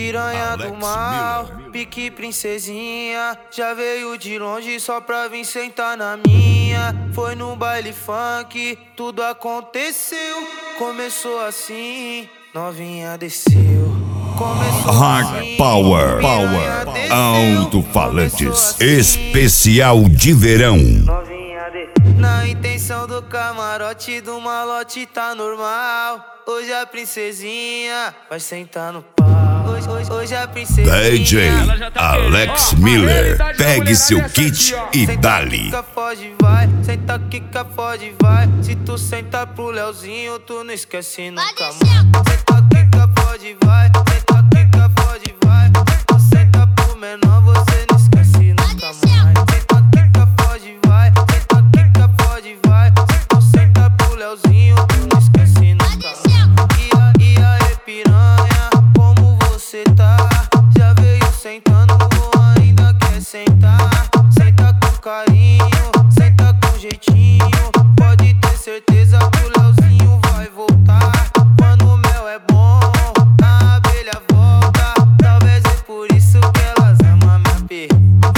piranha Alex do mal, Miller. pique princesinha. Já veio de longe só pra vir sentar na minha. Foi no baile funk, tudo aconteceu. Começou assim, novinha desceu. Começou Hard assim, Power, piranha desceu. alto-falantes, Começou assim, especial de verão. novinha desceu. Na intenção do camarote do malote tá normal. Hoje a princesinha vai sentar no pau. Hoje a princesinha DJ Alex Miller, pegue seu kit e dali. Senta, pode, vai. Senta, quica, pode, vai. Se tu sentar pro Leozinho, tu não esquece nunca mais. Senta, quica, pode, vai. Senta, quica, pode, vai. Se tu senta pro menor, você não esquece nunca mais. Senta, quica, pode, vai. Senta, quica, pode, vai. Se tu senta pro Leozinho, tu não esquece nunca mais. E aí, piranha, como você tá? Já veio sentando ou ainda quer sentar? Senta com carinho, senta com jeitinho. Pode ter certeza que o Leozinho vai voltar. Quando o mel é bom, a abelha volta. Talvez é por isso que elas amam minha perna.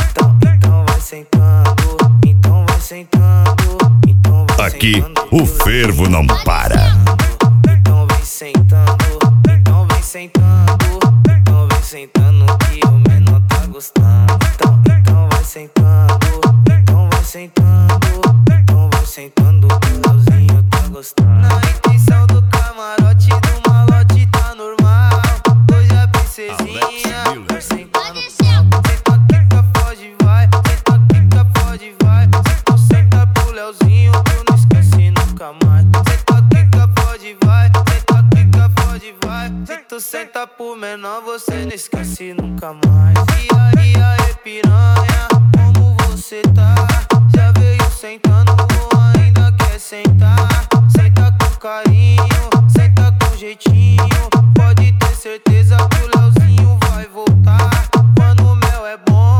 Então vai sentando, então vai sentando, então vai Aqui sentando. o fervo não para. Então vem sentando, então vem sentando, então vem sentando que o menor tá gostando. Então vai sentando, então vai sentando, então vai sentando que o Leozinho tá gostando. Na intenção do camarote do malote tá normal. Hoje a princesinha vai sentar no pau. Senta, quica, pode, vai. Senta, quica, pode, vai. Se tu senta pro Leozinho, tu não esquece nunca mais. Senta, quica, pode, vai. Senta, quica, pode, vai. Se tu senta pro menor, você não esquece nunca mais. E aí, piranha, como você tá? Já veio sentando ou ainda quer sentar? Senta com carinho, senta com jeitinho. Pode ter certeza que o Leozinho vai voltar. Quando o mel é bom,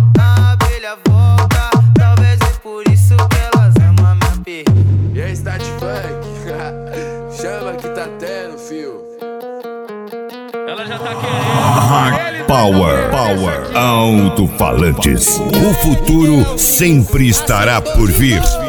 a abelha volta. Talvez é por isso que elas amam minha perna. E aí, Start Funk? Chama que tá tendo, fio. Ela já tá querendo. Hard Power, alto-falantes. O futuro sempre estará por vir.